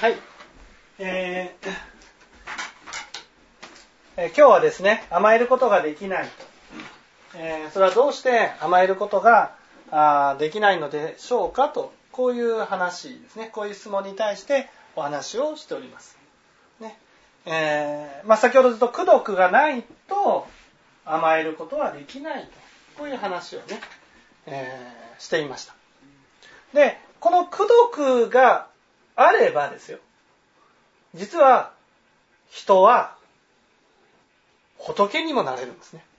はい、今日はですね、甘えることができないと、それはどうして甘えることができないのでしょうかと、こういう話ですね、こういう質問に対してお話をしております、ね。先ほどずっと功徳がないと甘えることはできないと、こういう話をね、していました。で、この功徳があればですよ、実は人は仏にもなれるんですね。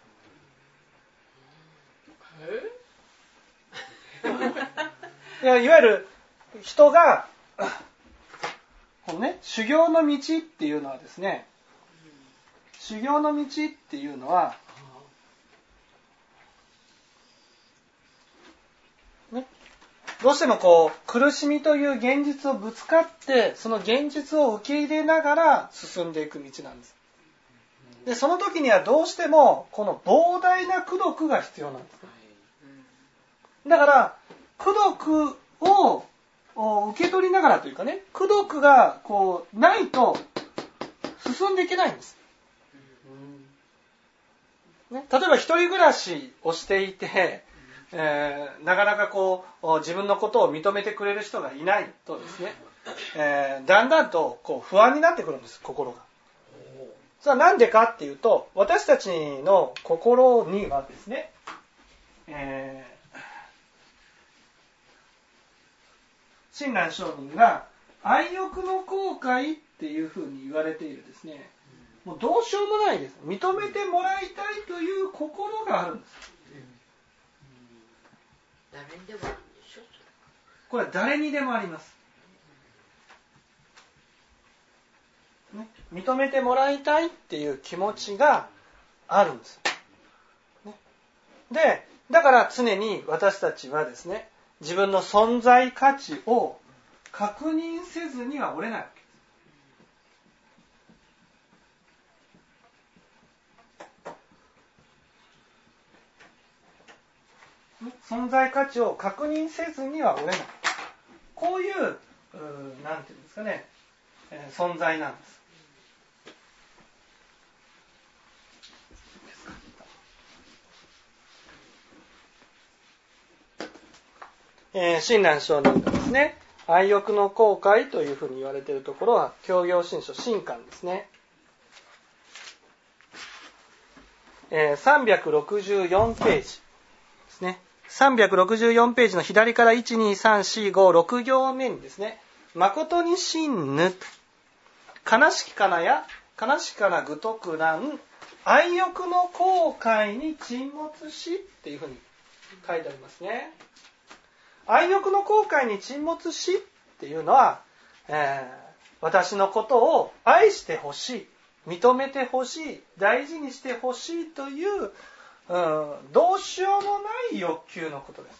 いわゆる人がこのね、修行の道っていうのはですね、修行の道っていうのは、ね、どうしてもこう苦しみという現実をぶつかって、その現実を受け入れながら進んでいく道なんです。で、その時にはどうしてもこの膨大な功徳が必要なんですね。だから功徳を受け取りながらというかね、功徳がこうないと進んでいけないんです。ね、例えば一人暮らしをしていて、なかなかこう自分のことを認めてくれる人がいないとですね、だんだんとこう不安になってくるんです、心が。それはなんでかっていうと、私たちの心にはですね、親鸞聖人が愛欲の後悔っていうふうに言われているですね、もうどうしようもないです。認めてもらいたいという心があるんです。 誰にでもあるんでしょ。 これは誰にでもあります。ね、認めてもらいたいっていう気持ちがあるんです。ね、で、だから常に私たちはですね、自分の存在価値を確認せずにはおれないわけです。存在価値を確認せずにはおれない。こういう、なんていうんですかね、存在なんです。親鸞聖人がですね、愛欲の後悔というふうに言われているところは、教行信書新刊ですね。364ページですね。364ページの左から1、2、3、4、5、6行目にですね、誠に真ぬ、悲しきかなや、悲しかな愚徳難、愛欲の後悔に沈没しっていうふうに書いてありますね。愛欲の後悔に沈没しっていうのは、私のことを愛してほしい、認めてほしい、大事にしてほしいという、どうしようもない欲求のことです。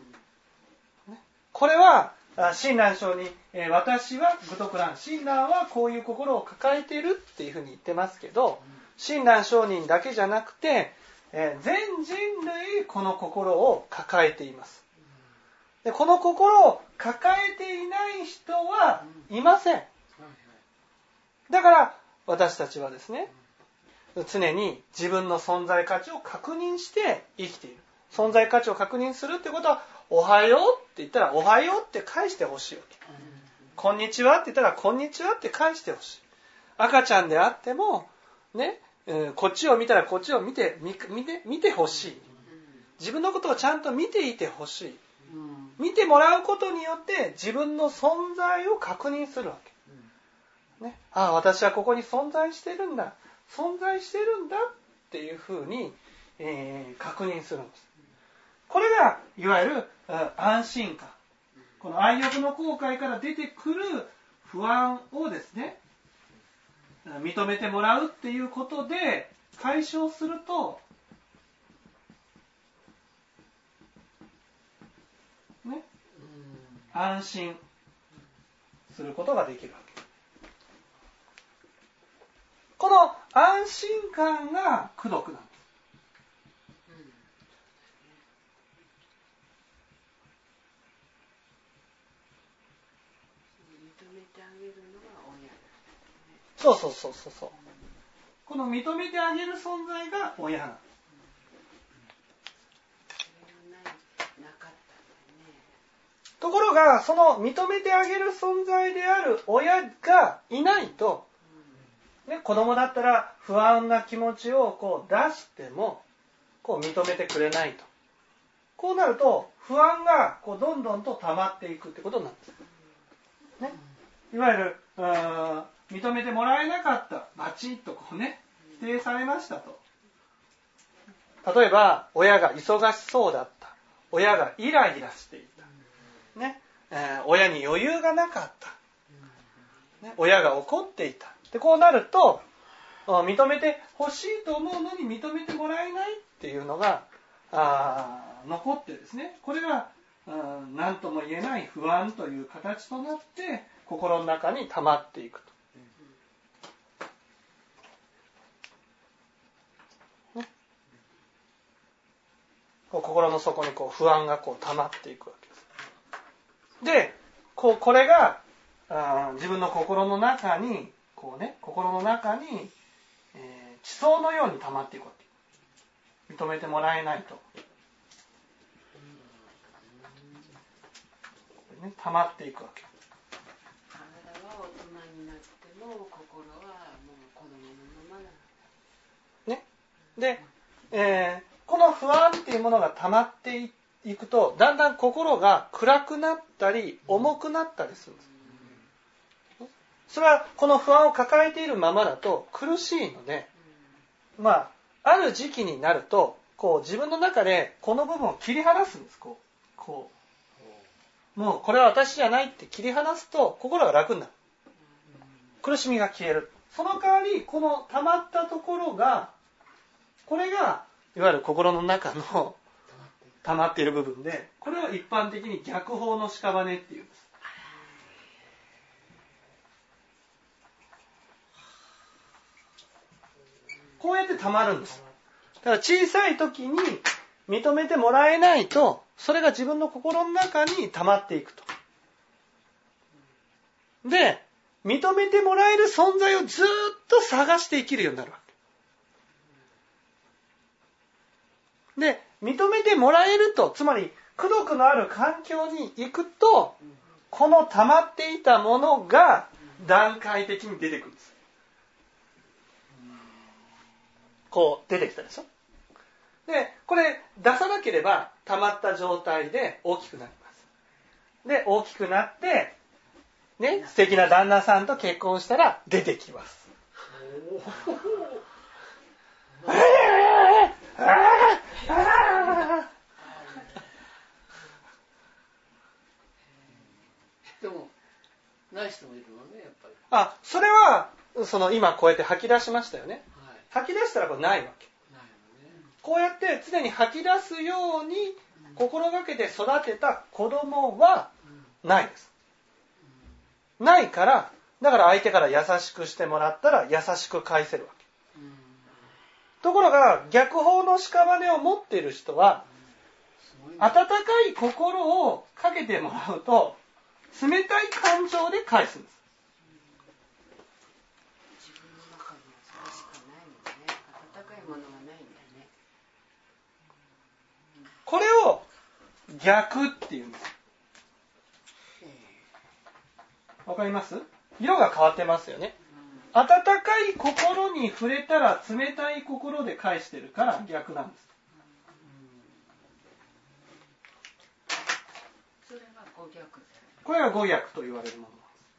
これは親鸞聖に、私は愚徳難、親鸞はこういう心を抱えているっていうふうに言ってますけど、親鸞聖人だけじゃなくて、全人類この心を抱えています。で、この心を抱えていない人はいません。だから私たちはですね、常に自分の存在価値を確認して生きている。存在価値を確認するってことは、おはようって言ったらおはようって返してほしいわけ。こんにちはって言ったらこんにちはって返してほしい。赤ちゃんであってもね、こっちを見たらこっちを見てほしい。自分のことをちゃんと見ていてほしい。見てもらうことによって自分の存在を確認するわけ。ね、私はここに存在してるんだ。存在してるんだっていうふうに、確認するんです。これがいわゆる安心感。この愛欲の後悔から出てくる不安をですね、認めてもらうっていうことで解消すると、ね、安心することができるわけ。この安心感が功徳なんです。 めてあげるのが親。 そうそうそうそうそう。この認めてあげる存在が親なの。ところがその認めてあげる存在である親がいないと、ね、子供だったら不安な気持ちをこう出してもこう認めてくれないと。こうなると不安がこうどんどんと溜まっていくってことになるんです、ね、いわゆる認めてもらえなかった、バチッとこうね否定されましたと。例えば親が忙しそうだった、親がイライラしていた、ね親に余裕がなかった、ね、親が怒っていた。でこうなると認めてほしいと思うのに認めてもらえないっていうのが残ってですね、これが何とも言えない不安という形となって心の中に溜まっていくと、ね、こう心の底にこう不安がこう溜まっていくわけです。でこれが自分の心の中にこうね、心の中に、地層のように溜まっていくわけ。認めてもらえないと、ね、溜まっていくわけ。 体は大人になっても心はもう子供のままだ。 ね。で、この不安っていうものが溜まっていくとだんだん心が暗くなったり重くなったりするんです。それはこの不安を抱えているままだと苦しいので、ある時期になるとこう自分の中でこの部分を切り離すんです。こうもうこれは私じゃないって切り離すと心が楽になる。苦しみが消える。その代わりこの溜まったところが、これがいわゆる心の中の溜まっている部分で、これを一般的に逆法の屍っていうんです。こうやって溜まるんです。だから小さい時に認めてもらえないと、それが自分の心の中に溜まっていくと。で、認めてもらえる存在をずっと探して生きるようになるわけ。で、認めてもらえると、つまり功徳のある環境に行くと、この溜まっていたものが段階的に出てくるんです。こう出てきたでしょ。で、これ出さなければ溜まった状態で大きくなります。で、大きくなって、ね、素敵な旦那さんと結婚したら出てきます。 でもない人もいるのね、やっぱり。 それは今こうやって吐き出しましたよね。 はい、 吐き出したらこれないわけ。 ないのね。 こうやって常に吐き出すように心がけて育てた子供はないです。ないから、だから相手から優しくしてもらったら優しく返せるわけ。ところが逆法の屍を持っている人は、温かい心をかけてもらうと冷たい感情で返すんです。 自分の中にはそれしかないもんね。温かいものがないんだね。 これを逆っていうんです。わかります？色が変わってますよね。温かい心に触れたら冷たい心で返してるから逆なんです。 それが五逆。 これが五逆と言われるもの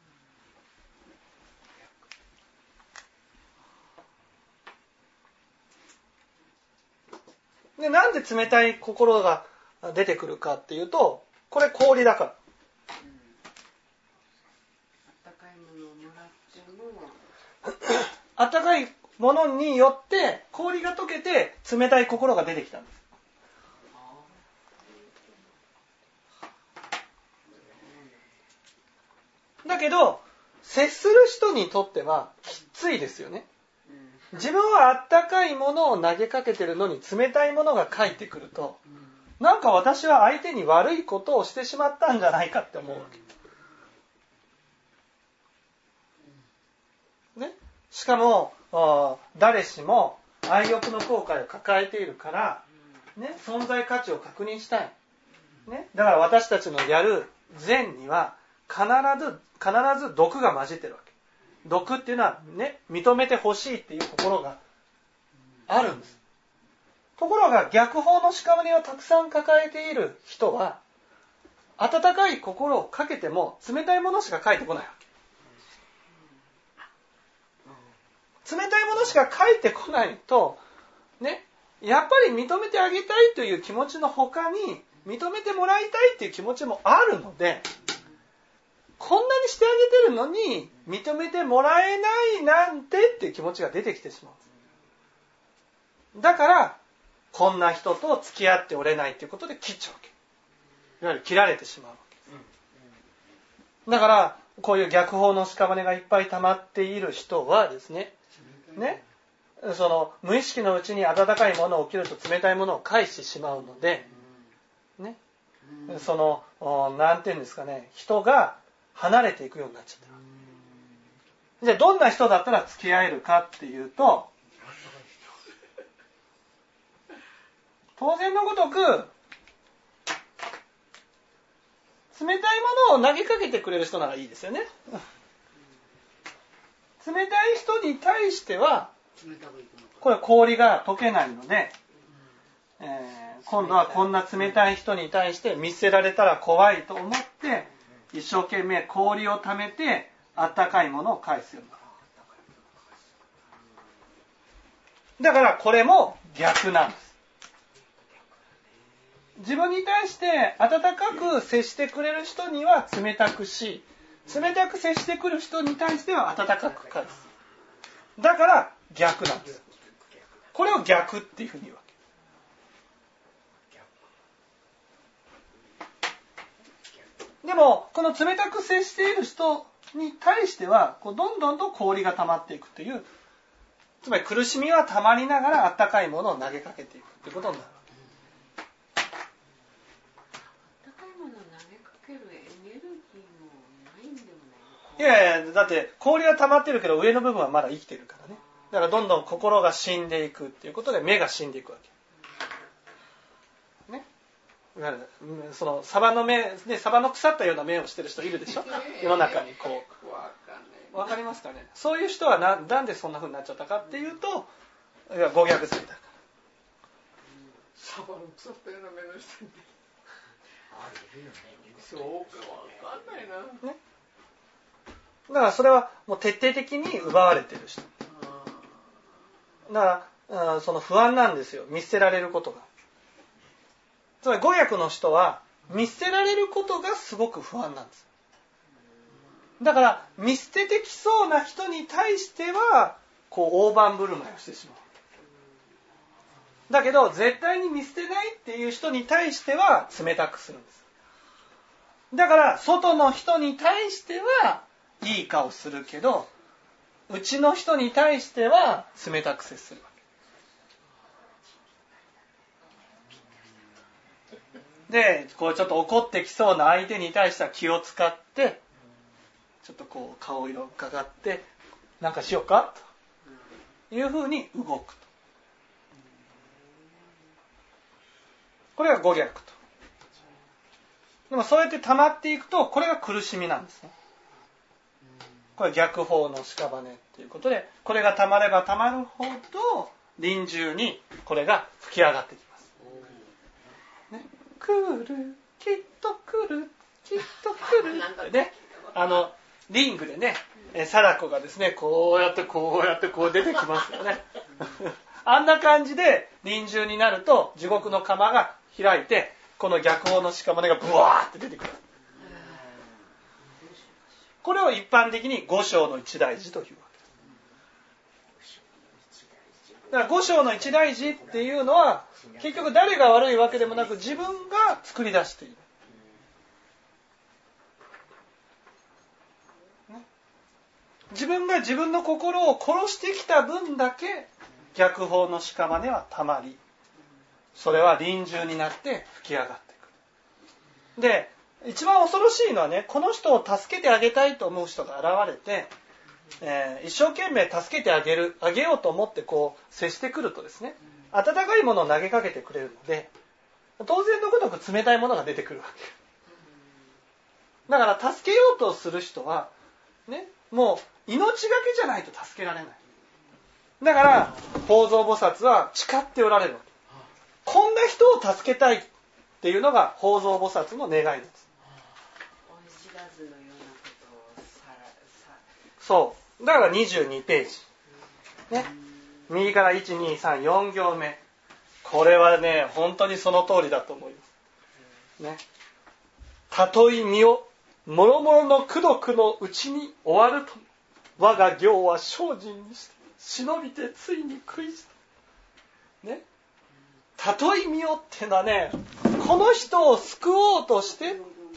です。で、なんで冷たい心が出てくるかっていうと、これ氷だから。温かいものによって氷が溶けて冷たい心が出てきたんです。だけど接する人にとってはきついですよね。自分はあったかいものを投げかけてるのに冷たいものが返ってくると、なんか私は相手に悪いことをしてしまったんじゃないかって思うわけ。 しかも誰しも愛欲の後悔を抱えているから、ね、存在価値を確認したい、ね、だから私たちのやる善には必ず毒が混じってるわけ。毒っていうのはね、認めてほしいっていう心があるんです。ところが逆法の屍をたくさん抱えている人は、温かい心をかけても冷たいものしか返ってこないわけ。冷たいものしか返ってこないと、ね、やっぱり認めてあげたいという気持ちの他に、認めてもらいたいという気持ちもあるので、こんなにしてあげてるのに認めてもらえないなんてっていう気持ちが出てきてしまう。だからこんな人と付き合っておれないということで切っちゃうわけ。いわゆる切られてしまうわけです。だからこういう逆法の屍がいっぱい溜まっている人はですね、その無意識のうちに温かいものを受けると冷たいものを返してしまうので、ね、そのなんていうんですかね、人が離れていくようになっちゃってる。じゃあどんな人だったら付き合えるかっていうと、当然のごとく冷たいものを投げかけてくれる人ならいいですよね。冷たい人に対してはこれ氷が溶けないので、今度はこんな冷たい人に対して見捨てられたら怖いと思って一生懸命氷を溜めてあったかいものを返すようになる。だからこれも逆なんです。自分に対して温かく接してくれる人には冷たくし、冷たく接してくる人に対しては温かく返す。だから逆なんです。これを逆っていうふうに言うわけ。でもこの冷たく接している人に対してはどんどんと氷が溜まっていくという、つまり苦しみは溜まりながら温かいものを投げかけていくということになる。 温かいものを投げかけるエネルギーもないんでもない。 いやいや、だって氷は溜まってるけど上の部分はまだ生きてるからね。だからどんどん心が死んでいくっていうことで目が死んでいくわけ。ね。そのサバの目でサバの腐ったような目をしてる人いるでしょ。世の中にこう。わかりますかね。そういう人はなんでそんな風になっちゃったかっていうと、誤逆性だから。 サバの腐ったような目の人に。そうかわかんないな。 ね。だからそれはもう徹底的に奪われてる人。だからその不安なんですよ。見捨てられることが。つまり誤逆の人は見捨てられることがすごく不安なんです。だから見捨ててきそうな人に対しては大盤振る舞いをしてしまう。だけど絶対に見捨てないっていう人に対しては冷たくするんです。だから外の人に対してはいい顔するけど、うちの人に対しては冷たく接するわけで、ちょっと怒ってきそうな相手に対しては気を使ってちょっと顔色を伺ってなんかしようかというふうに動くと。これが誤逆と。でもそうやって溜まっていくとこれが苦しみなんですね。これ逆法の屍ということで、これが溜まれば溜まるほど臨終にこれが吹き上がってきます、ね、来るきっと来るきっと来るってね、リングでね、貞子がですねこうやって出てきますよねあんな感じで臨終になると地獄の釜が開いて、この逆法の屍がブワーって出てくる。これを一般的に五章の一大事というわけです。だから五章の一大事っていうのは結局誰が悪いわけでもなく自分が作り出している。自分が自分の心を殺してきた分だけ逆法の屍はたまり、それは臨終になって吹き上がってくる。で、一番恐ろしいのはね、この人を助けてあげたいと思う人が現れて、 一生懸命助けてあげようと思ってこう接してくるとですね、温かいものを投げかけてくれるので、当然のごとく冷たいものが出てくるわけ。だから助けようとする人は、ね、もう命がけじゃないと助けられない。だから法蔵菩薩は誓っておられるわけ。こんな人を助けたいっていうのが法蔵菩薩の願いです。 恩知らずのようなことをそう。だから22ページ。ね。右から1、2、3、4行目。これはね、本当にその通りだと思います。ね。たとえ身をもろもろの功徳のうちに終わると、我が行は精進にして忍びてついに食いした。ね。たとえ身をっていうのはね、この人を救おうとして、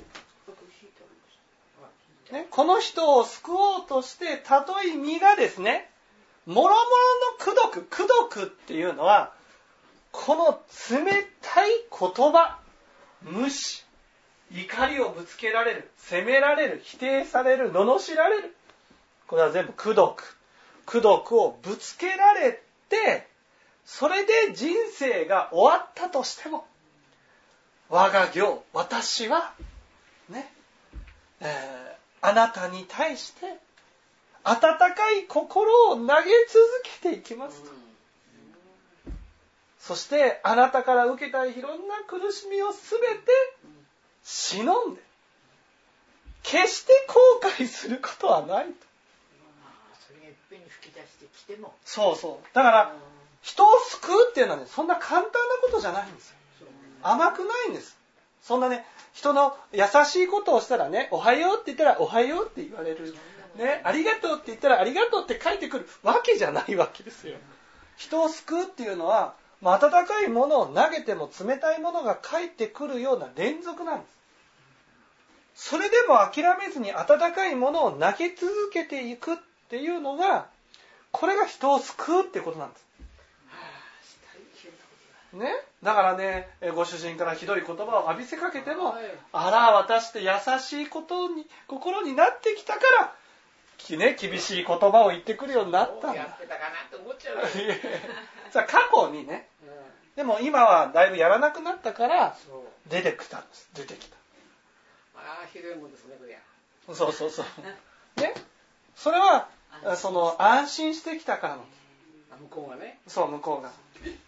ね、この人を救おうとして、たとえ身がですね、もろもろの功徳っていうのは、この冷たい言葉、無視、怒りをぶつけられる、責められる、否定される、罵られる。これは全部功徳をぶつけられて、それで人生が終わったとしても、我が行、私は、ね、あなたに対して、温かい心を投げ続けていきますと。そして、あなたから受けたいろんな苦しみをすべて、忍んで、決して後悔することはないと。 それがいっぺんに吹き出してきても。 そうそう。だから、人を救うっていうのはね、そんな簡単なことじゃないんですよ。甘くないんです。そんなね、人の優しいことをしたらね、おはようって言ったらおはようって言われる。ね、ありがとうって言ったらありがとうって書いてくるわけじゃないわけですよ。人を救うっていうのは、温かいものを投げても冷たいものが返ってくるような連続なんです。それでも諦めずに温かいものを投げ続けていくっていうのが、これが人を救うってことなんです。ね、だからね、ご主人からひどい言葉を浴びせかけても、あら、私って優しい心になってきたから、ね、厳しい言葉を言ってくるようになったんだ。 やってたかなって思っちゃうよ。 さあ過去にね、でも今はだいぶやらなくなったから出てきたんです。出てきた。 ああ、ひどいもんですね、こりゃ。 そうそうそう。ね、それはその安心してきたからなんです。 向こうがね。 そう、向こうが。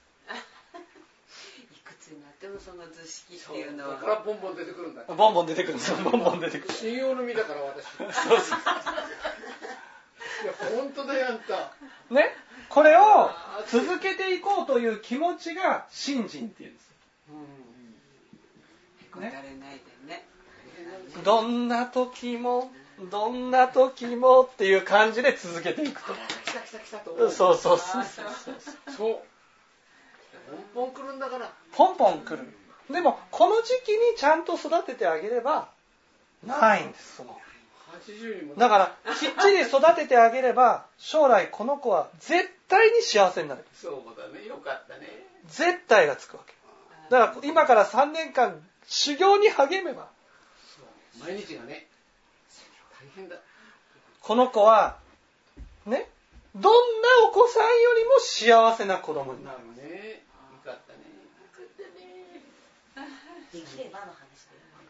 いくつになってもその図式っていうのは。 だからボンボン出てくるんだ。 ボンボン出てくるんですよ。ボンボン出てくる。 信用の身だから私。 そうそう。 いや本当だよあんた。 ね、これを続けていこうという気持ちが信心っていうんです。 へこたれないでね。 どんな時もっていう感じで続けていくと。 来たと思う。 そうそう。 そう。ポンポン来るんだから。 ポンポン来る。でもこの時期にちゃんと育ててあげればないんです。そのだからきっちり育ててあげれば将来この子は絶対に幸せになる。 そうだね、よかったね。 絶対がつくわけ。だから今から3年間修行に励めば毎日がね大変だ。 この子はね、どんなお子さんよりも幸せな子供になる。 ね、よかったね。 できればの話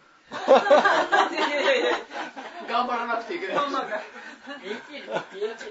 頑張らなくていけない。 できれば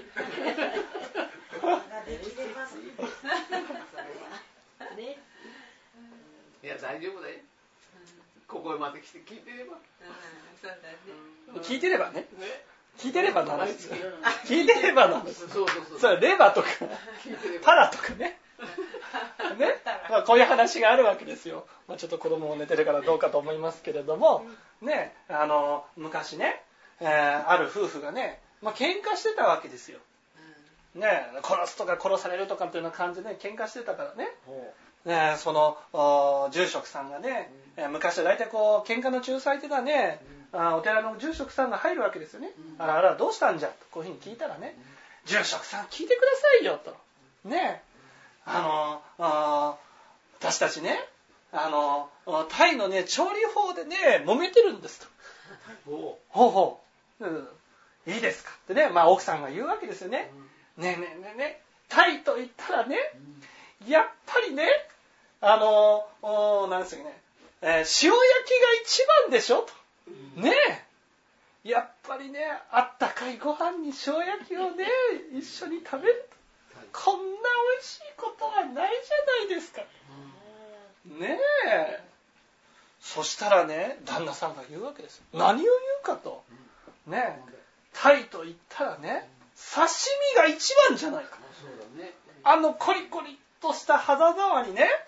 ね。 いや大丈夫だよ。ここまで来て聞いてれば。 そうだね。 聞いてればね。聞いてればの話です。 ね、 聞いてればの話。 そう。 それレバとかパラとかね。ね、まあ、こういう話があるわけですよ。まあ、ちょっと子供も寝てるからどうかと思いますけれども、ね、昔ね、ある夫婦がね、まあ、喧嘩してたわけですよ。ね、殺すとか殺されるとかっていうような感じで、ね、喧嘩してたからね。ね、その住職さんがね、昔は大体こう喧嘩の仲裁っていうのはね、お寺の住職さんが入るわけですよね。あらどうしたんじゃとこういうふうに聞いたらね、住職さん聞いてくださいよと。ね、私たちね、タイのね調理法でね揉めてるんですと。ほう。 いいですかってね、奥さんが言うわけですよね。ねえねえねえねえ、タイと言ったらね、やっぱりね、なんですかね、塩焼きが一番でしょと。ねえ。やっぱりね、あったかいご飯に塩焼きをね、一緒に食べると。こんな美味しいことはないじゃないですか。ねえ。そしたらね、旦那さんが言うわけです。何を言うかと。ねえ。タイと言ったらね、刺身が一番じゃないか。コリコリっとした歯触りね、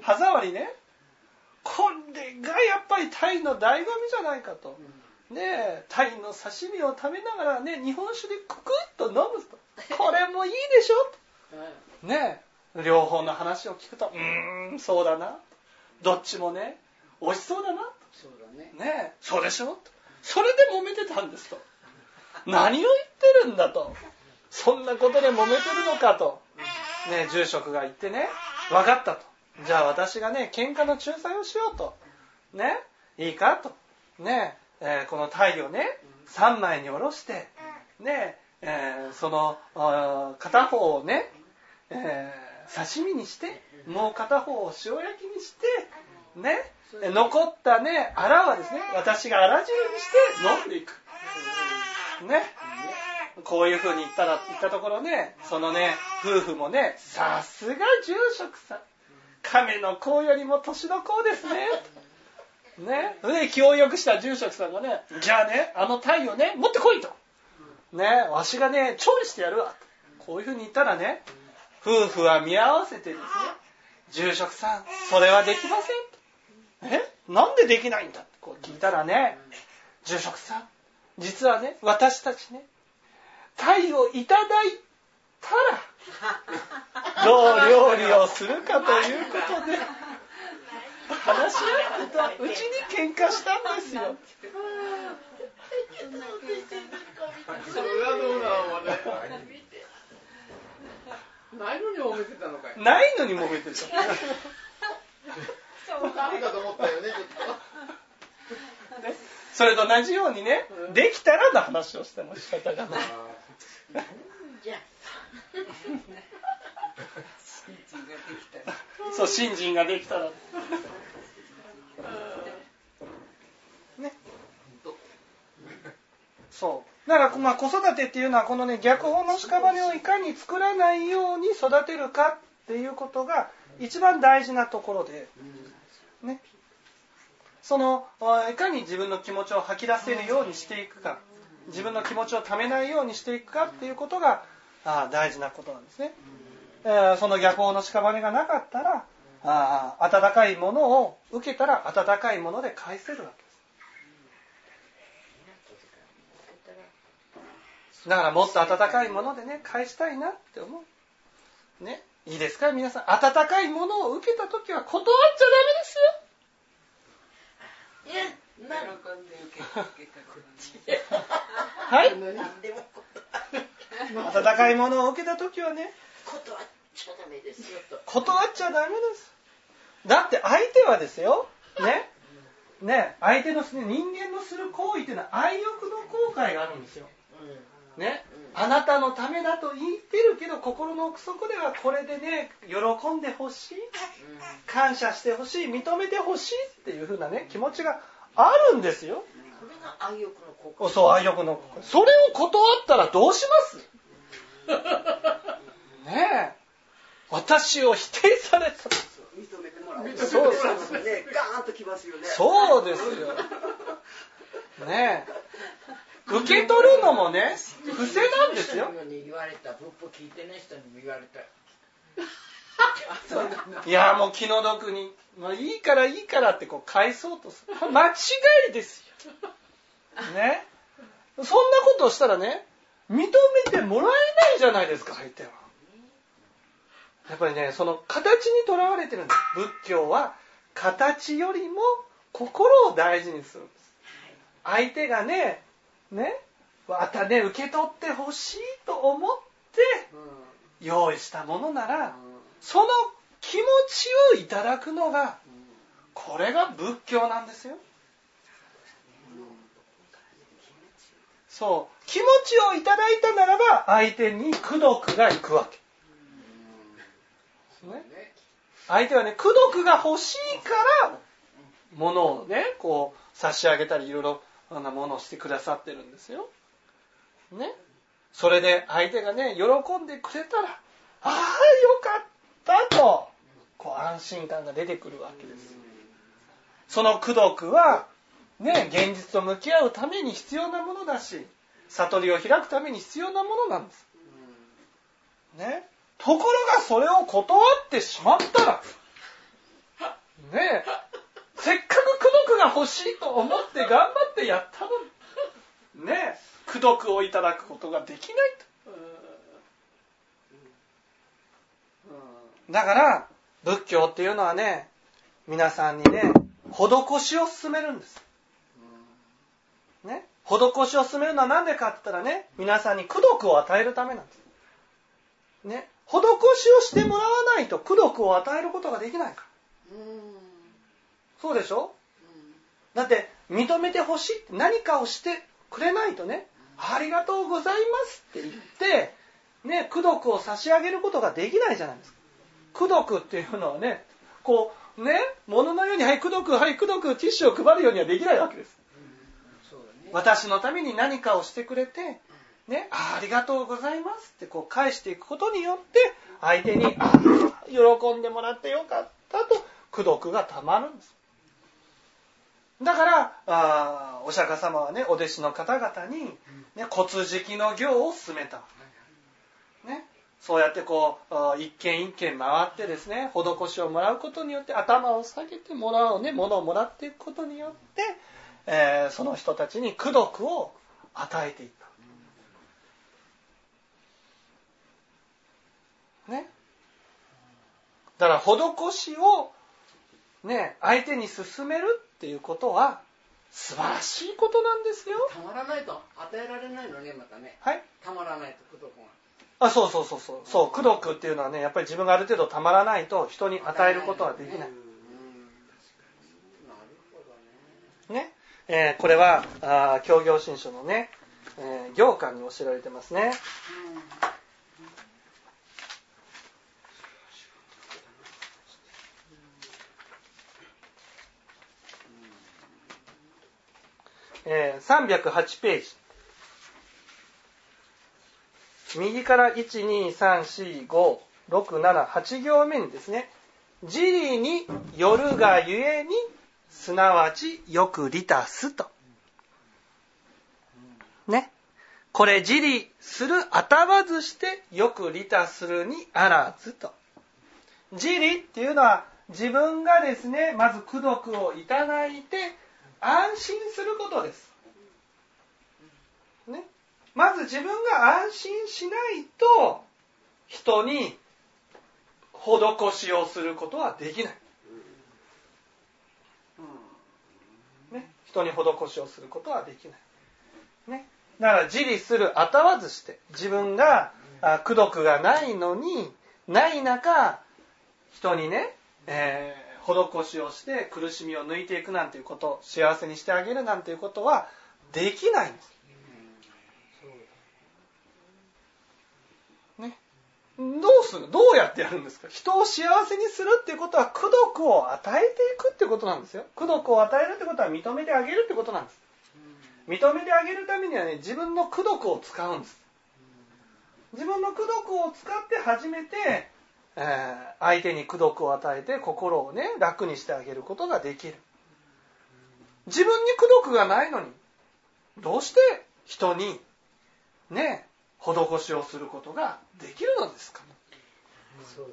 これがやっぱりタイの醍醐味じゃないかと。ねえ、タイの刺身を食べながらね、日本酒でククッと飲むと。これもいいでしょと。ねえ、両方の話を聞くと、そうだな。どっちもね、美味しそうだな。 そうだね。 ねえ、そうでしょと。それで揉めてたんですと。何を言ってるんだと。そんなことで揉めてるのかと。ね、住職が言ってね、分かったと。じゃあ私がね、喧嘩の仲裁をしようと。ね、いいかと。ね、この鯛をね、3枚におろして、ね、その片方をね、刺身にして、もう片方を塩焼きにして、ね、残ったね、アラはですね、私がアラ汁にして飲んでいく。ね。こういう風に言ったところね、そのね、夫婦もね、さすが住職さん。亀の甲よりも年の甲ですね。ね。で、気を良くした住職さんがね、じゃあね、鯛をね、持ってこいと。ね、わしがね、調理してやるわ。こういう風に言ったらね、夫婦は見合わせてですね、住職さん、それはできません。なんでできないんだってこう聞いたらね、住職さん、実はね、私たちね、鯛をいただいたらどう料理をするかということで話し合ってたうちに喧嘩したんですよ。 それはどうなのね。ないのに揉めてたのかい。 ないのに揉めてた。 何かと思ったよね、ちょっと。 それと同じようにね、できたらの話をしても仕方がない。 じゃあそう、信心ができたら。ね。そう。だから子育てっていうのはこのね、逆法の屍をいかに作らないように育てるかっていうことが一番大事なところで、ね。いかに自分の気持ちを吐き出せるようにしていくか、自分の気持ちをためないようにしていくかっていうことが大事なことなんですね。その逆法の屍がなかったら、温かいものを受けたら温かいもので返せるわけです。だからもっと温かいものでね、返したいなって思う。ね、いいですか皆さん、温かいものを受けたときは断っちゃダメですよ。 いや、 喜んで受けたこはい。 何でも温かいものを受けたときはね、 断っちゃダメですよと。 断っちゃダメです。だって相手はですよ、ね、相手の人間のする行為というのは愛欲の後悔があるんですよ。ね、あなたのためだと言ってるけど心の奥底ではこれでね、喜んでほしい、感謝してほしい、認めてほしいっていう風なね、気持ちがあるんですよ。 これが愛欲の心。 そう、愛欲の心。それを断ったらどうしますねえ。私を否定された。 認めてもらう。 そうね、ガーンときますよね。 そうですよ。ねえ。受け取るのもね、伏せなんですよ。 言われた、仏法聞いてない人にも言われた。 いやもう気の毒に、もういいからってこう返そうとする。間違いですよ。ね。そんなことをしたらね、認めてもらえないじゃないですか、相手は。やっぱりね、その形にとらわれてるんです。仏教は形よりも心を大事にするんです。相手がね、またね、受け取ってほしいと思って用意したものなら、その気持ちをいただくのが、これが仏教なんですよ。 そう気持ちをいただいたならば相手に功徳が行くわけ、ね、相手はね功徳が欲しいから物をねこう差し上げたりいろいろなものをしてくださってるんですよ、ね、それで相手がね喜んでくれたらああよかったとこう安心感が出てくるわけです。その功徳はね現実と向き合うために必要なものだし悟りを開くために必要なものなんです、ね、ところがそれを断ってしまったらねせっかく功徳が欲しいと思って頑張ってやったのにね功徳をいただくことができないと。だから仏教っていうのはね皆さんにね施しを勧めるんです、ね、施しを勧めるのは何でかって言ったらね皆さんに功徳を与えるためなんです、ね、施しをしてもらわないと功徳を与えることができないから、そうでしょ、だって認めてほしいって何かをしてくれないとねありがとうございますって言ってね功徳を差し上げることができないじゃないですか。功徳っていうのはねこうね物のようにはい功徳はい功徳ティッシュを配るようにはできないわけです、私のために何かをしてくれてねありがとうございますってこう返していくことによって相手に喜んでもらってよかったと功徳がたまるんです。だからお釈迦様はねお弟子の方々に、ね、骨敷の行を進めた、ね、そうやってこう一軒一軒回ってですね施しをもらうことによって頭を下げてもらうね物をもらっていくことによって、その人たちに功徳を与えていった、ね、だから施しをね相手に進めるっていうことは素晴らしいことなんですよ。 たまらないと与えられないのねまたね。 はい。 たまらないと功徳が。 そう功徳っていうのはねやっぱり自分がある程度たまらないと人に与えることはできない。なるほどね。これは教行信書のね、行間に教えられてますね。308ページ右から1234567 8行目にですね自利によるがゆえにすなわちよく利他すとねこれ自利するあたわずしてよく利他するにあらずと自利っていうのは自分がですねまず功徳をいただいて安心することです、ね、まず自分が安心しないと人に施しをすることはできない、ね、人に施しをすることはできない、ね、だから自利するあたわずして自分が功徳がないのにない中人にね、施しをして苦しみを抜いていくなんていうこと幸せにしてあげるなんていうことはできないんです、ね、どうやってやるんですか。人を幸せにするっていうことは功徳を与えていくってことなんですよ。功徳を与えるってことは認めてあげるってことなんです。認めてあげるためにはね自分の功徳を使うんです。自分の功徳を使って初めて相手に功徳を与えて心をね楽にしてあげることができる。自分に功徳がないのにどうして人にね施しをすることができるのですか。 そう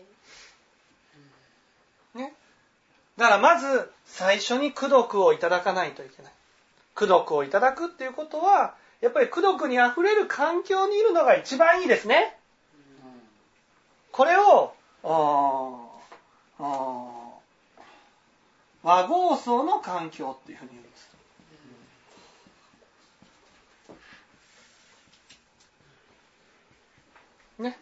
だね。だからまず最初に功徳をいただかないといけない。功徳をいただくっていうことはやっぱり功徳にあふれる環境にいるのが一番いいですね。これを和合僧の環境っていうふうに言うんです。ね。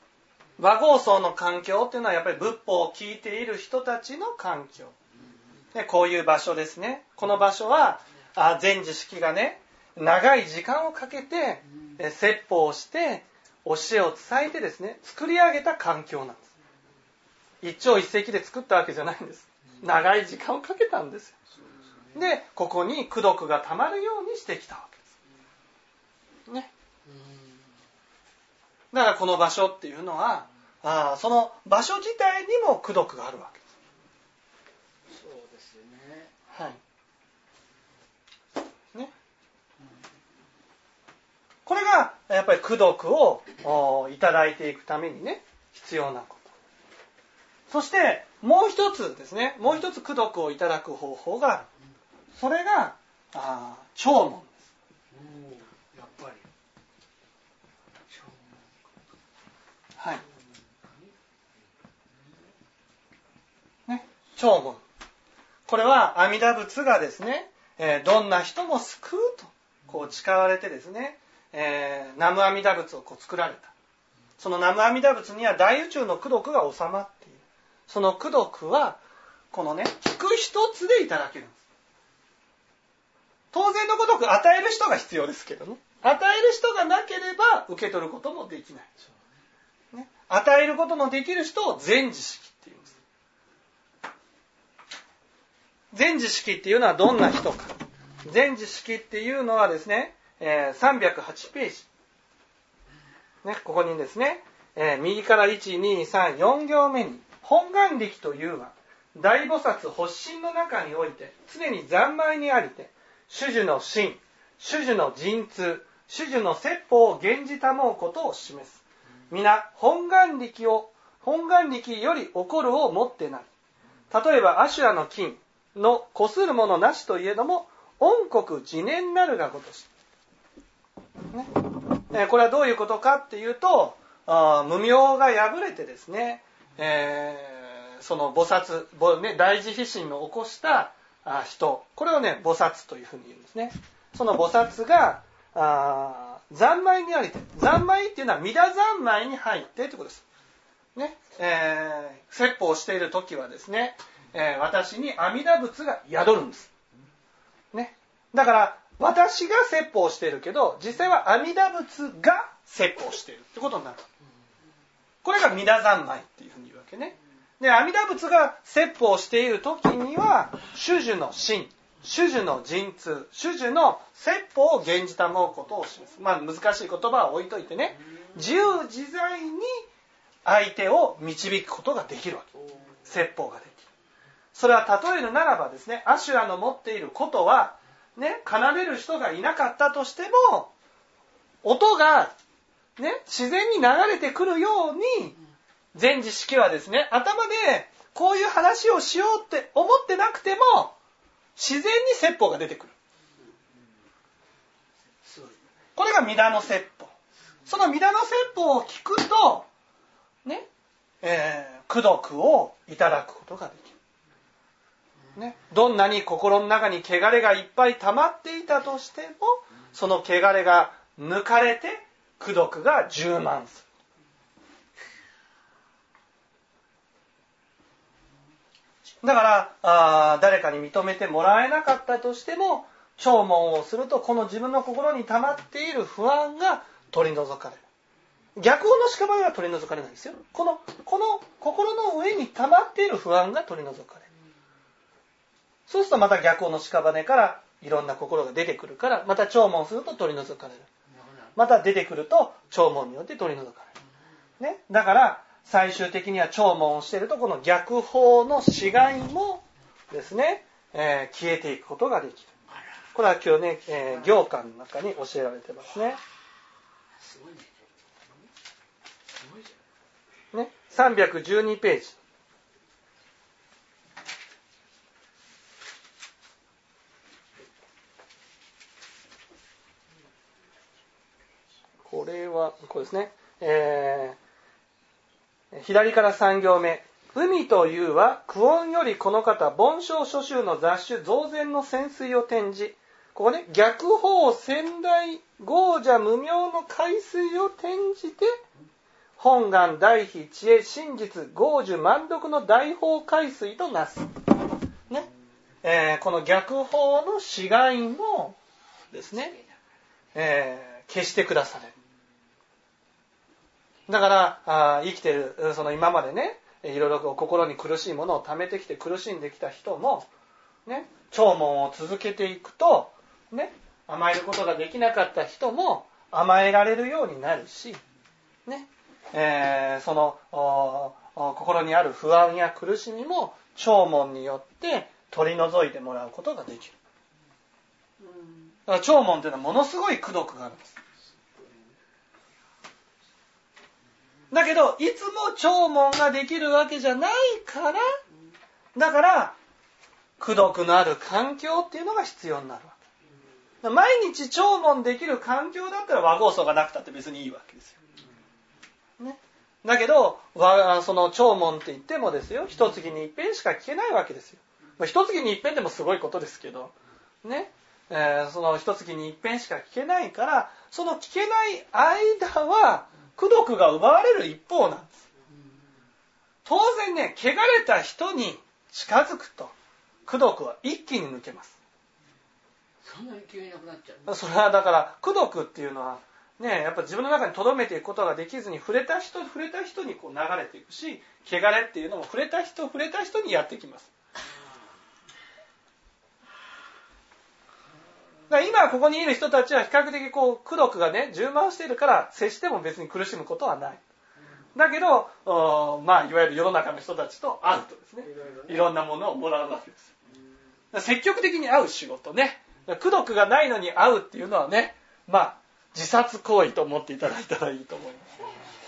和合僧の環境っていうのはやっぱり仏法を聞いている人たちの環境。 でこういう場所ですね。この場所は禅師式がね、長い時間をかけて説法をして教えを伝えてですね、作り上げた環境なんです。一朝一夕で作ったわけじゃないんです。長い時間をかけたんですよ。でここに功徳がたまるようにしてきたわけですね。だからこの場所っていうのはその場所自体にも功徳があるわけです。 そうですよね。 はいね、これがやっぱり功徳をいただいていくためにね、必要なこと。そしてもう一つですね、もう一つ功徳をいただく方法がある。それが聴聞です。 やっぱりはいね、聴聞。これは阿弥陀仏がですね、どんな人も救うとこう誓われてですね、南無阿弥陀仏をこう作られた。その南無阿弥陀仏には大宇宙の功徳が収まっている。その功徳はこのね、聞く一つでいただけるんです。当然のごとく与える人が必要ですけどね、与える人がなければ受け取ることもできない、ね、与えることのできる人を禅師式っていうんです。禅師式っていうのはどんな人か。禅師式っていうのはですね、308ページ、ね、ここにですね、右から1、2、3、4行目に本願力というは大菩薩発心の中において常に三昧にありて、種々の心、種々の神通、種々の説法を現じたもうことを示す。皆本願力より起こるをもってなり。例えば阿修羅の金のこするものなしといえども、恩国自念なるがごとし、ね、これはどういうことかっていうと、無明が破れてですね、その菩薩、ね、大慈悲心の起こした人、これをね、菩薩というふうに言うんですね。その菩薩が三昧にありて、三昧っていうのは弥陀三昧に入ってということです。ね、説法をしている時はですね、私に阿弥陀仏が宿るんです。ね、だから私が説法をしているけど、実際は阿弥陀仏が説法しているってことになる。これが弥陀三昧っていうふうに言うわけね。で、阿弥陀仏が説法している時には、種々の心、種々の神通、種々の説法を現じたもうことを示す。まあ難しい言葉は置いといてね、自由自在に相手を導くことができるわけ。説法ができる。それは例えるならばですね、阿修羅の持っていることは、ね、奏でる人がいなかったとしても、音が、ね、自然に流れてくるように、禅師式はですね、頭でこういう話をしようって思ってなくても、自然に説法が出てくる。これが弥陀の説法。その弥陀の説法を聞くと、ね、功徳をいただくことができる。ね、どんなに心の中に汚れがいっぱい溜まっていたとしても、その汚れが抜かれて功徳が充満する。だから誰かに認めてもらえなかったとしても、聴聞をするとこの自分の心に溜まっている不安が取り除かれる。逆の屍は取り除かれないんですよ。この心の上に溜まっている不安が取り除かれる。そうするとまた逆の屍からいろんな心が出てくるから、また聴聞すると取り除かれる。また出てくると聴聞によって取り除かれる。ね、だから最終的には聴聞をしているとこの逆法の死骸もですね、消えていくことができる。これは今日ね、行間の中に教えられてますね。 すごいね。すごいじゃん。ね、312ページ。これはこうですね。左から3行目。海というは苦音よりこの方凡生諸宗の雑種増然の泉水を転じ、ここね、逆法仙台豪者無明の海水を転じて本願大悲知恵真実豪樹満読の大法海水となす、ね、 この逆法の死骸もですね、消してくだされる。だから生きてるその今までね、いろいろ心に苦しいものを溜めてきて苦しんできた人もね、聴聞を続けていくとね、甘えることができなかった人も甘えられるようになるし、ね、その心にある不安や苦しみも聴聞によって取り除いてもらうことができる。だから聴聞というのはものすごい功徳があるんです。だけどいつも聴聞ができるわけじゃないから、だから功徳のある環境っていうのが必要になるわけ。毎日聴聞できる環境だったら和合僧がなくたって別にいいわけですよ、ね、だけどその聴聞って言ってもですよ、一月に一遍しか聞けないわけですよ。一月に一遍でもすごいことですけどね、その一月に一遍しか聞けないから、その聞けない間は功徳が奪われる一方なんです。当然ね、汚れた人に近づくと功徳は一気に抜けます。 そんなに急になくなっちゃう。 それはだから功徳っていうのはね、やっぱ自分の中に留めていくことができずに触れた人にこう流れていくし、汚れっていうのも触れた人にやってきます。だから今ここにいる人たちは比較的こう功徳がね充満しているから接しても別に苦しむことはない。だけどいわゆる世の中の人たちと会うとですね、いろんなものをもらうわけです。積極的に会う仕事ね、功徳がないのに会うっていうのはね、自殺行為と思っていただいたらいいと思います。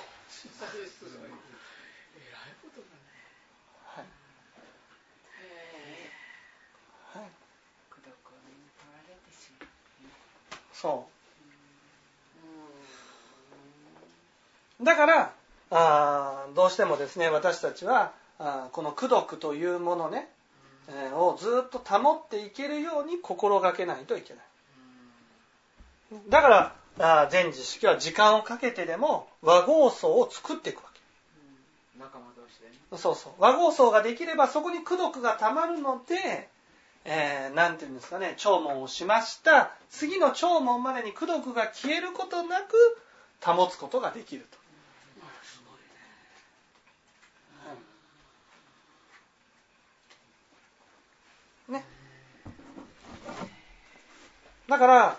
そうだからどうしてもですね、私たちはこの功徳というものね、をずっと保っていけるように心がけないといけない。だから全知識は時間をかけてでも和合僧を作っていくわけ。 仲間同士でね。 そうそう。和合僧ができればそこに功徳がたまるので、なんていうんですかね、聴聞をしました。次の聴聞までに功徳が消えることなく保つことができると。 すごいね。ね。だから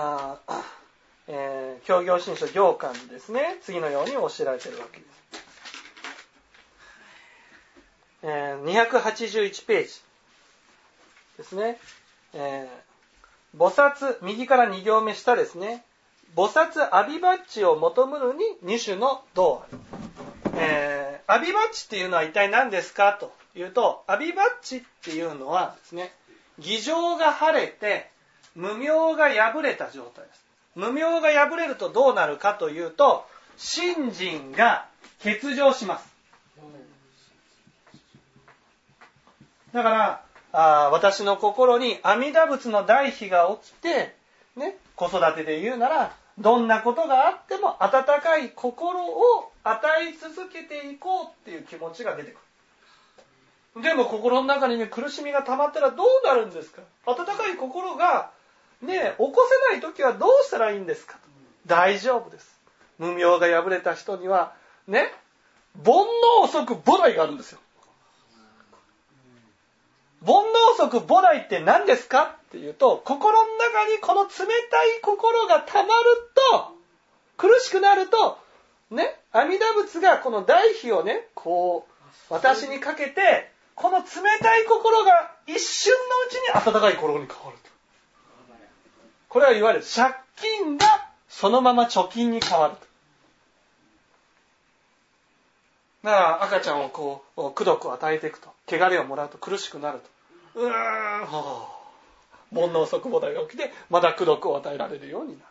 教行信書行間にですね、次のように教えられているわけです。281ページですね。菩薩、右から2行目下ですね。菩薩アビバッチを求むるに二種の道ある。アビバッチっていうのは一体何ですかというと、アビバッチっていうのはですね、義情が晴れて無明が破れた状態です。無明が破れるとどうなるかというと、信心が欠如します。だから私の心に阿弥陀仏の大悲が起きて、ね、子育てで言うならどんなことがあっても温かい心を与え続けていこうっていう気持ちが出てくる。でも心の中にね、苦しみが溜まったらどうなるんですか。温かい心がね、起こせないときはどうしたらいいんですか。大丈夫です。無明が破れた人にはね、煩悩即菩提があるんですよ。煩悩即菩提って何ですかっていうと、心の中にこの冷たい心がたまると、苦しくなるとね、阿弥陀仏がこの大悲をね、こう私にかけて、この冷たい心が一瞬のうちに温かい心に変わると。これはいわゆる借金がそのまま貯金に変わると。だから赤ちゃんをこう功徳を与えていくと、汚れをもらうと苦しくなると、煩悩即菩提が起きて、また功徳を与えられるようになる。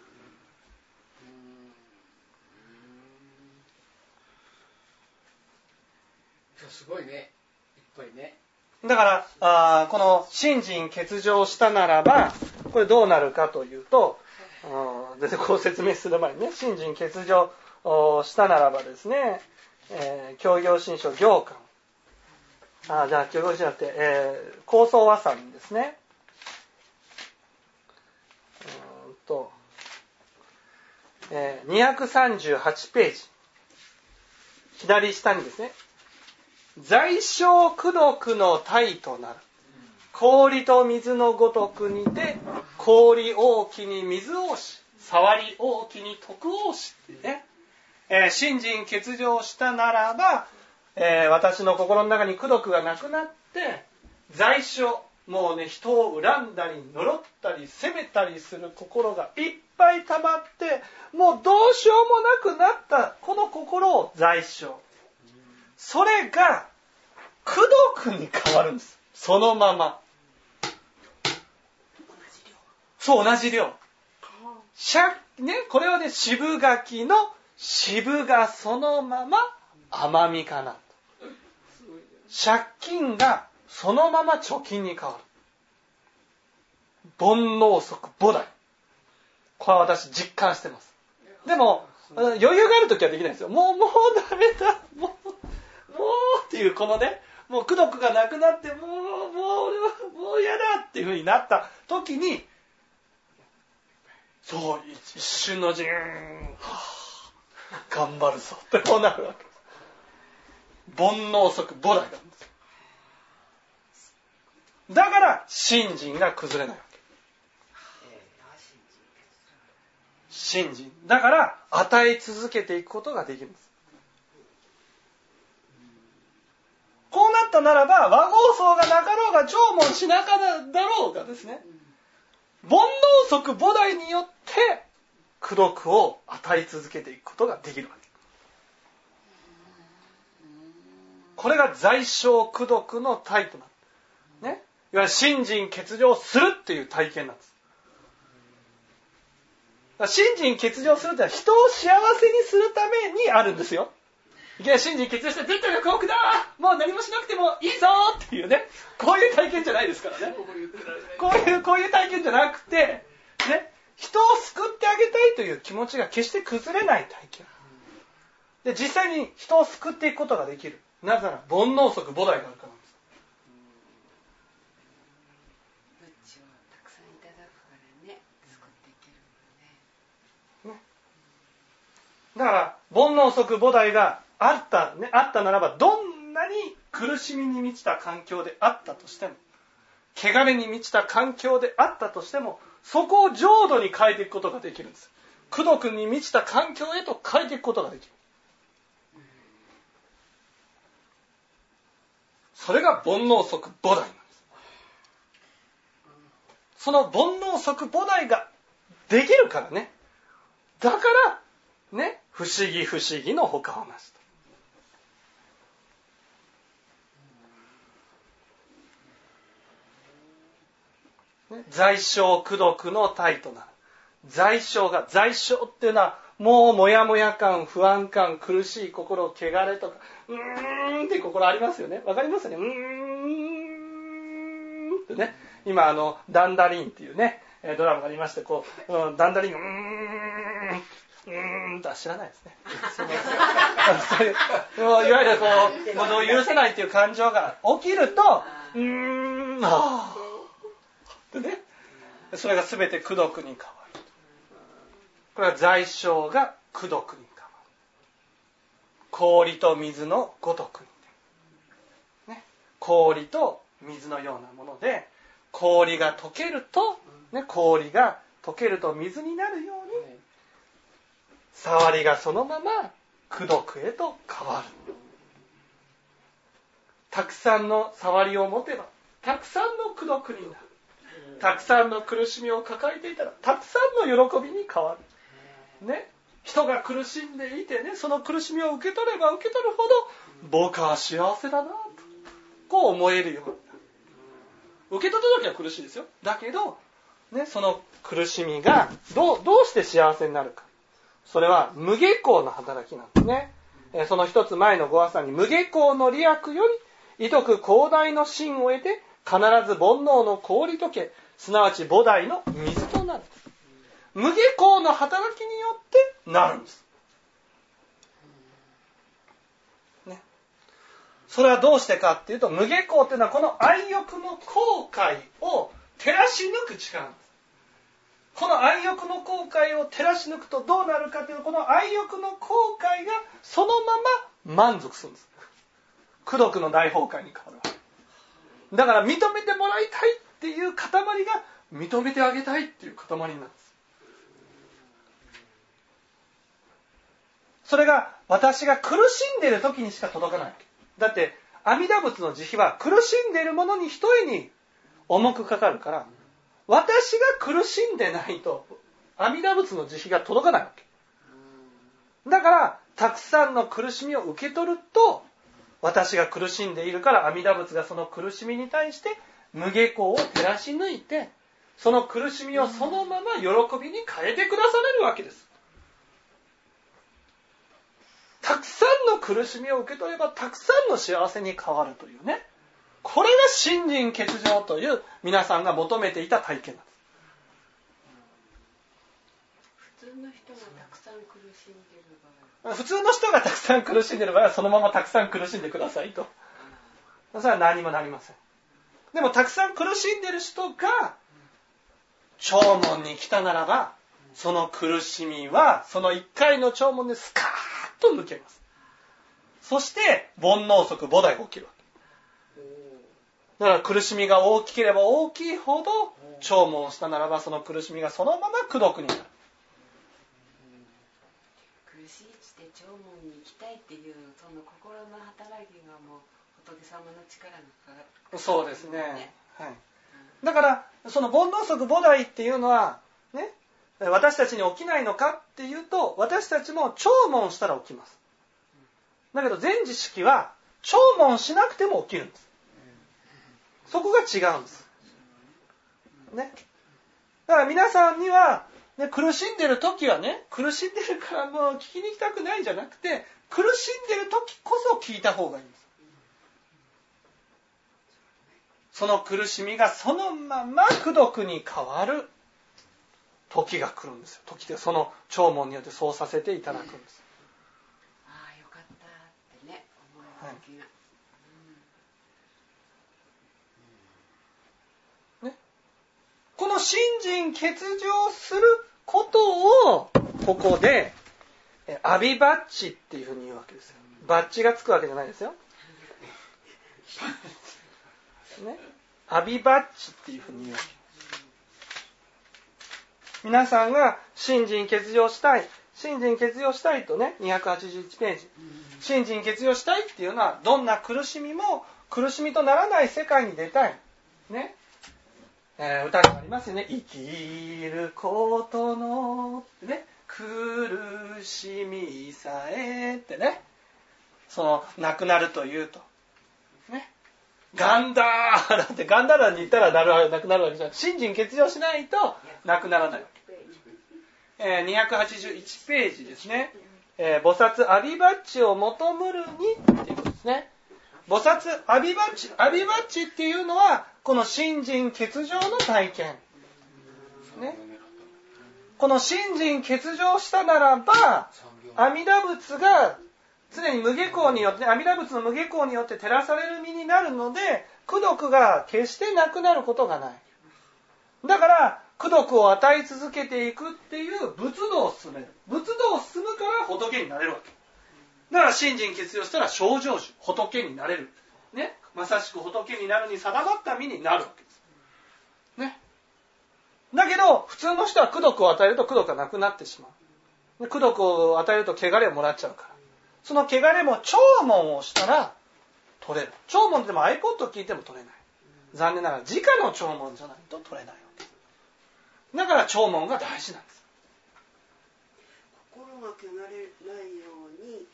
すごいね、いっぱいね。 だからこの信心欠如したならば、これどうなるかというと、全然こう説明する前にね、信心欠如したならばですね、教行信書行間じゃあ記憶しなくて、高僧和さんですね。238ページ。左下にですね、在所功徳の体となる。氷と水のごとくにて、氷大きに水大し、触り大きに徳大しってね。信心欠如したならば、私の心の中に功徳がなくなって、在所、もうね、人を恨んだり、呪ったり、責めたりする心がいっぱい溜まって、もうどうしようもなくなった、この心を在所。それが、功徳に変わるんです。そのまま。そう、同じ量。これはね、渋柿の渋がそのまま甘みかなと。借金がそのまま貯金に変わる。煩悩即菩提。これは私実感してます。でも、余裕があるときはできないんですよ。もうダメだ。もうっていうこのね、もう功徳がなくなって、もう嫌だっていう風になったときに、そう、一瞬の頑張るぞってこうなるわけ。煩悩即菩提なんです。だから信心が崩れないわけ。信心だから与え続けていくことができるんです。こうなったならば和合僧がなかろうが縄文しなかだろうがですね、煩悩即菩提によって功徳を与え続けていくことができるわけ。これが在所功徳の体となる。ね。いわゆる信心欠如するっていう体験なんです。信心欠如するってのは人を幸せにするためにあるんですよ。いきなり信心欠如して絶対幸福だ、もう何もしなくてもいいぞっていうね、こういう体験じゃないですからね。こういう体験じゃなくて、ね、人を救ってあげたいという気持ちが決して崩れない体験。で、実際に人を救っていくことができる。なぜなら煩悩即菩提があるからなんです。 仏地をたくさんいただくからね、救っていけるもんね。 だから煩悩即菩提があったならば、どんなに苦しみに満ちた環境であったとしても、汚れに満ちた環境であったとしても、そこを浄土に変えていくことができるんです。功徳に満ちた環境へと変えていくことができる。それが煩悩即菩提なんです。その煩悩即菩提ができるからね。だからね、不思議不思議の他はなしと。ね、在所功徳の体となる。在所っていうのはもうもやもや感、不安感、苦しい心、汚れとか、って心ありますよね。わかりますよね。ってね。今ダンダリンっていうね、ドラマがありまして、こう、ダンダリンが知らないですね。いわゆるこう、ものを許せないっていう感情が起きると、ってね。それが全て功徳に変わる。これは在所が功徳に変わる。氷と水のごとくに、ね。氷と水のようなもので、氷が溶けると、ね、氷が溶けると水になるように、触りがそのまま功徳へと変わる。たくさんの触りを持てば、たくさんの功徳になる。たくさんの苦しみを抱えていたら、たくさんの喜びに変わる。ね、人が苦しんでいてね、その苦しみを受け取れば受け取るほど、僕は幸せだなと、こう思えるようになる。受け取った時は苦しいですよ。だけど、ね、その苦しみがどうして幸せになるか。それは無下校の働きなんですね。その一つ前のご朝に無下校の利益より、意徳広大の心を得て、必ず煩悩の氷解け、すなわち菩提の水となる。無下校の働きによってなるんです。ね。 それはどうしてかっていうと、無下校っていうのはこの愛欲の後悔を照らし抜く力なんです。この愛欲の後悔を照らし抜くとどうなるかというと、この愛欲の後悔がそのまま満足するんです。功徳の大崩壊に変わるわけ。だから認めてもらいたいっていう塊が認めてあげたいっていう塊になるんです。それが私が苦しんでいる時にしか届かないわけ。だって阿弥陀仏の慈悲は苦しんでいる者に一重に重くかかるから、私が苦しんでないと阿弥陀仏の慈悲が届かないわけ。だからたくさんの苦しみを受け取ると、私が苦しんでいるから阿弥陀仏がその苦しみに対して無下校を照らし抜いて、その苦しみをそのまま喜びに変えてくだされるわけです。たくさんの苦しみを受け取ればたくさんの幸せに変わるというね、これが信心欠如という皆さんが求めていた体験なんです。 普通の人がたくさん苦しんでる場合、 普通の人がたくさん苦しんでる場合はそのままたくさん苦しんでくださいと。それは何もなりません。でもたくさん苦しんでる人が弔問に来たならば、その苦しみはその一回の弔問でスカーッと抜けます。そして煩悩即菩提が起きるわけ。だから苦しみが大きければ大きいほど弔問をしたならば、その苦しみがそのまま功徳になる。 苦しいして弔問に行きたいっていうその心の働きがもう仏様の力がかかる。 そうですね。はい。だからその煩悩即菩提っていうのはね、私たちに起きないのかっていうと、私たちも弔問したら起きます。だけど全知識は弔問しなくても起きるんです。そこが違うんです。ね。だから皆さんには、ね、苦しんでる時はね、苦しんでるからもう聞きに行きたくないんじゃなくて、苦しんでる時こそ聞いた方がいいんです。その苦しみがそのまま功徳に変わる時が来るんですよ。時でその弔問によってそうさせていただくんです。 ああよかったってね思う時が、 ね、この信心欠如することをここでアビバッチっていうふうに言うわけですよ。バッチがつくわけじゃないですよ。ね、アビバッチっていうふうに言うわけ。皆さんが信心欠如したいとね、281ページ。信心欠如したいっていうのは、どんな苦しみも苦しみとならない世界に出たい。ね。歌にもありますよね。生きることの、ね、苦しみさえってね。その、亡くなるというと。ね。ガンダーラってガンダーラに行ったらなくなるわけじゃない。信心欠如しないとなくならないわけ。281ページですね。菩薩アビバッチを求むるにっていうことですね。菩薩アビバッチっていうのはこの信心欠如の体験。ね。この信心欠如したならば、阿弥陀仏が常に無下校によって、阿弥陀仏の無下校によって照らされる身になるので、功徳が決してなくなることがない。だから、功徳を与え続けていくっていう仏道を進める。仏道を進むから仏になれるわけ。だから信心欠如したら正成就、仏になれる。ね。まさしく仏になるに定まった身になるわけです。ね。だけど、普通の人は功徳を与えると功徳がなくなってしまう。功徳を与えると汚れをもらっちゃうから。その汚れも弔問をしたら取れる。弔問っても iPod 聞いても取れない。残念ながら直の弔問じゃないと取れないわけ。だから弔問が大事なんです。 心が汚れないように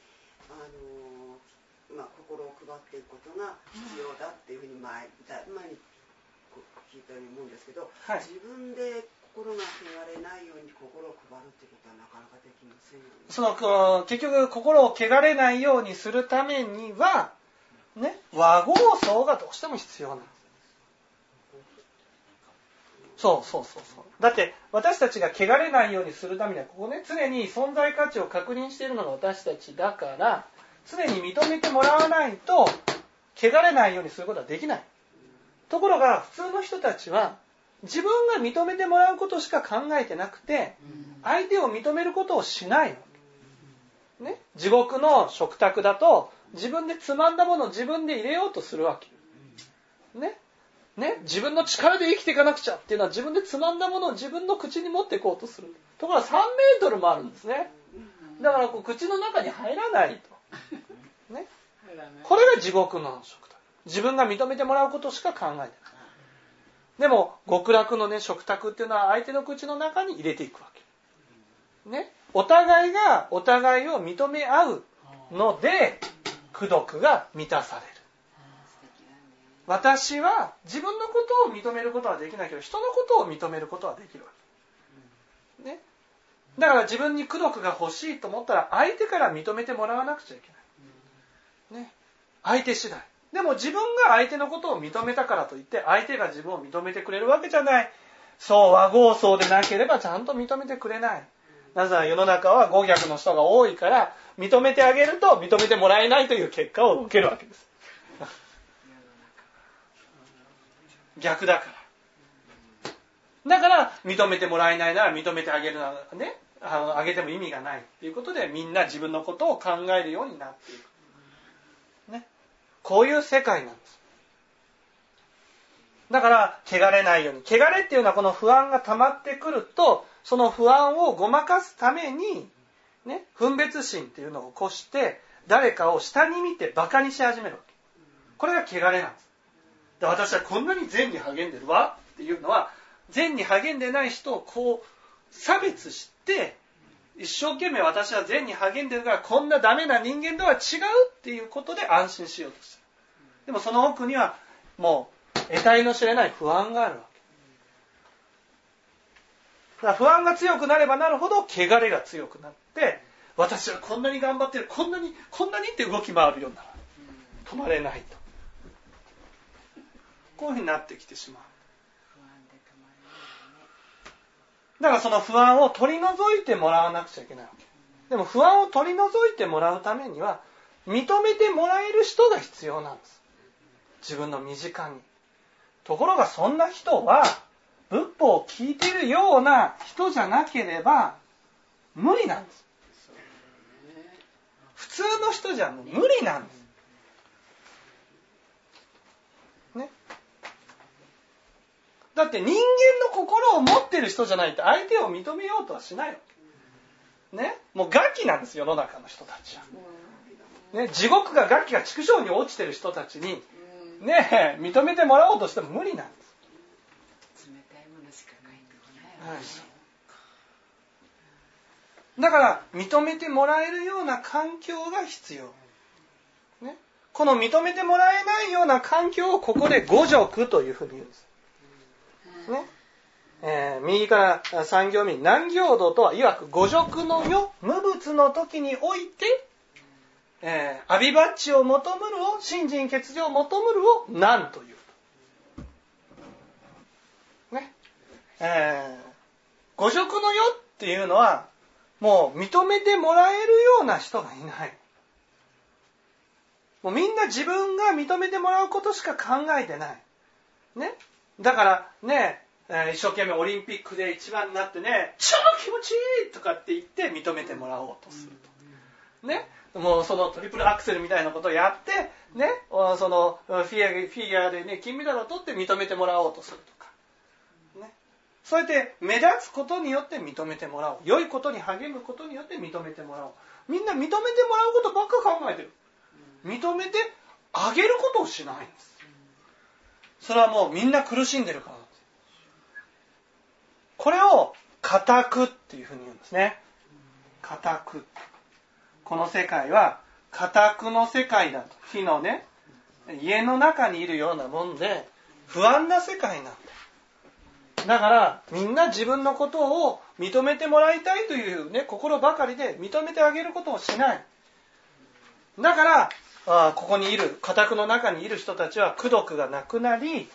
心を配っていくことが必要だっていうふうに前に聞いたように思うんですけど、はい、自分で心が汚れないように心を配るってことはなかなかできませんよね。 その結局心を汚れないようにするためにはね、和合僧がどうしても必要なんです。そうだって私たちが汚れないようにするためにはここね、常に存在価値を確認しているのが私たちだから、常に認めてもらわないと汚れないようにすることはできない。ところが普通の人たちは自分が認めてもらうことしか考えてなくて、相手を認めることをしないの。ね、地獄の食卓だと自分でつまんだものを自分で入れようとするわけ。ね、自分の力で生きていかなくちゃっていうのは自分でつまんだものを自分の口に持っていこうとする。ところが3メートルもあるんですね。だから口の中に入らないと。ね、これが地獄の食卓。自分が認めてもらうことしか考えてない。でも極楽のね食卓っていうのは相手の口の中に入れていくわけ。ね、お互いがお互いを認め合うので功徳が満たされる。私は自分のことを認めることはできないけど人のことを認めることはできるわけ。ね、だから自分に功徳が欲しいと思ったら相手から認めてもらわなくちゃいけない。ね、相手次第。でも自分が相手のことを認めたからといって相手が自分を認めてくれるわけじゃない。そう和合僧でなければちゃんと認めてくれない。なぜなら世の中は合逆の人が多いから認めてあげると認めてもらえないという結果を受けるわけです。逆だから。だから認めてもらえないなら認めてあげるならね、あげても意味がないということでみんな自分のことを考えるようになっていく。ね、こういう世界なんです。だから汚れないように、汚れっていうのはこの不安が溜まってくるとその不安をごまかすために、ね、分別心っていうのを起こして誰かを下に見てバカにし始めるわけ。これが汚れなんです。で、私はこんなに善に励んでるわっていうのは善に励んでない人をこう差別して一生懸命私は善に励んでるからこんなダメな人間とは違うっていうことで安心しようとする。でもその奥にはもう得体の知れない不安があるわけ。だから不安が強くなればなるほど汚れが強くなって私はこんなに頑張ってるこんなにって動き回るようになる。止まれないとこういうふうになってきてしまう。だからその不安を取り除いてもらわなくちゃいけないわけ。でも不安を取り除いてもらうためには認めてもらえる人が必要なんです。自分の身近に。ところがそんな人は仏法を聞いているような人じゃなければ無理なんです。普通の人じゃ無理なんです。ね。だって人間の心を持ってる人じゃないと相手を認めようとはしないわけ。ね。もうガキなんです世の中の人たちは。ね。地獄がガキが畜生に落ちてる人たちにね認めてもらおうとしても無理なんです。 冷たいものしか書いてこない、 はい。だから認めてもらえるような環境が必要。ね。この認めてもらえないような環境をここで五辱というふうに言うんです。ね。右から三行目に南行道とは曰く五辱の世無物の時において阿鼻バッチを求むるを信心欠如を求むるを何というと。ね。五辱の世っていうのはもう認めてもらえるような人がいない。もうみんな自分が認めてもらうことしか考えてない。ね。だからね、一生懸命オリンピックで一番になってね、超気持ちいいとかって言って認めてもらおうとすると。ね。もうそのトリプルアクセルみたいなことをやって、ね、そのフィギュアでね、金メダルを取って認めてもらおうとするとか。ね。そうやって目立つことによって認めてもらおう。良いことに励むことによって認めてもらおう。みんな認めてもらうことばっか考えてる。認めてあげることをしないんです。それはもうみんな苦しんでるからなんです。これを家宅っていうふうに言うんですね。家宅。この世界は家宅の世界だと。火のね、家の中にいるようなもんで不安な世界なんだ。だからみんな自分のことを認めてもらいたいというね、心ばかりで認めてあげることをしない。だからここにいる家宅の中にいる人たちは功徳がなくなり、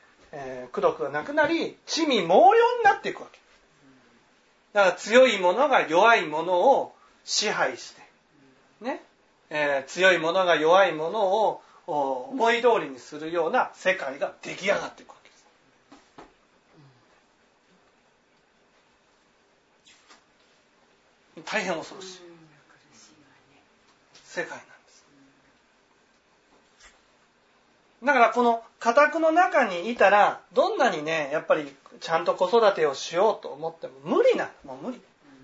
地味猛量になっていくわけ。だから強い者が弱い者を支配して、ね、強い者が弱い者を思い通りにするような世界が出来上がっていくわけです。大変恐ろしい世界なんです。だからこの家宅の中にいたらどんなにねやっぱりちゃんと子育てをしようと思っても無理なの。もう無理。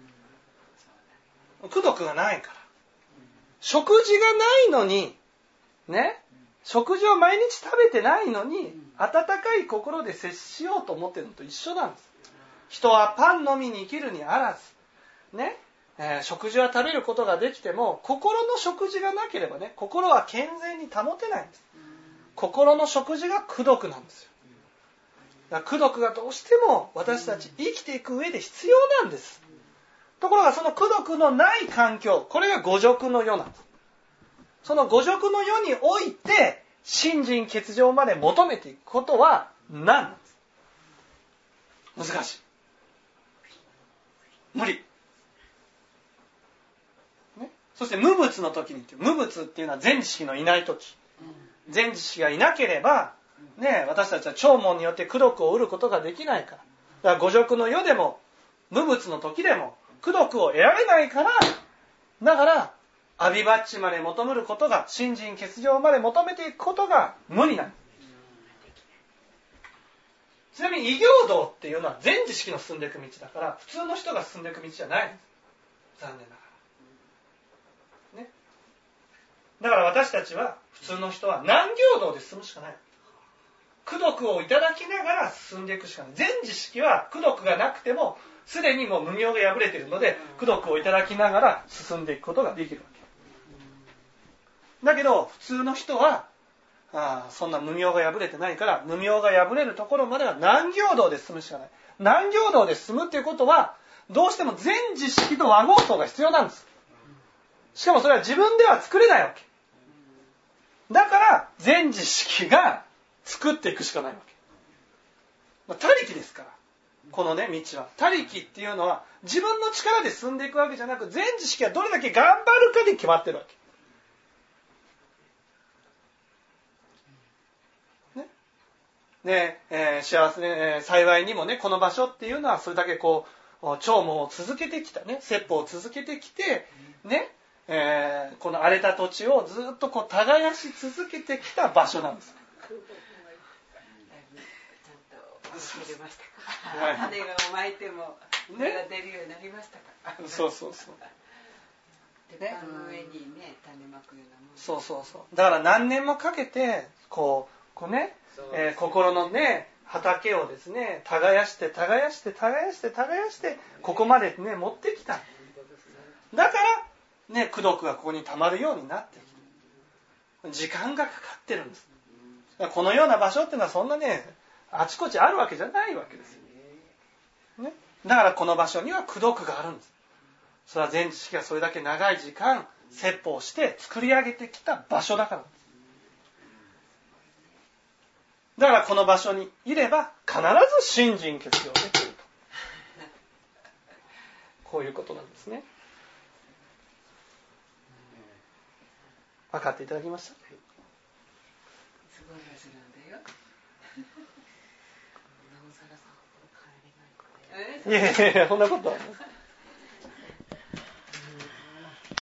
功徳がないから。食事がないのにね、食事を毎日食べてないのに温かい心で接しようと思ってるのと一緒なんです。人はパンのみに生きるにあらずね、食事は食べることができても心の食事がなければね、心は健全に保てないんです。心の食事が功徳なんですよ。だから功徳がどうしても私たち生きていく上で必要なんです。ところがその功徳のない環境、これが五濁の世なんです。その五濁の世において信心欠如まで求めていくことは何なんです。難しい。無理。ね、そして無物の時に、無物っていうのは全知識のいない時、全知識がいなければ、ね、私たちは聴聞によって功徳を得ることができないから。だから五濁の世でも無物の時でも功徳を得られないから、だから阿鼻バッチまで求めることが、信心欠如まで求めていくことが無理なんです。ちなみに異行道っていうのは全知識の進んでいく道だから、普通の人が進んでいく道じゃないんです。残念ながら。ね。だから私たちは、普通の人は難行道で進むしかない。功徳をいただきながら進んでいくしかない。全知識は功徳がなくても、すでにもう無明が破れているので、功徳をいただきながら進んでいくことができるわけ。だけど、普通の人は、そんな無明が破れてないから、無明が破れるところまでは難行道で進むしかない。難行道で進むっていうことは、どうしても全知識と和合道が必要なんです。しかもそれは自分では作れないわけ。だから、全知識が作っていくしかないわけ。他力ですから。このね、道は。他力っていうのは、自分の力で進んでいくわけじゃなく、全知識がどれだけ頑張るかで決まってるわけ。ね、幸せ、幸いにもね、この場所っていうのはそれだけこう聴聞を続けてきたね、説法を続けてきてね、この荒れた土地をずっとこう耕し続けてきた場所なんです。 ちゃんと入れましたか。種が巻いても芽が出るようになりましたか。 そうそうそう。 鉄板の上にね、種まくようなもん。 そうそうそう。だから何年もかけてこうね、心のね畑をですね耕してここまでね持ってきた。だからね功徳がここに溜まるようになってきた。時間がかかってるんです。このような場所っていうのはそんなねあちこちあるわけじゃないわけですよ。ね、だからこの場所には功徳があるんです。それは全知識がそれだけ長い時間説法して作り上げてきた場所だからです。だからこの場所にいれば必ず信心欠如できると。こういうことなんですね。分かっていただきました？ すごい味なんだよ。なおさらさ、帰れない。 いやいやいや、そんなことは。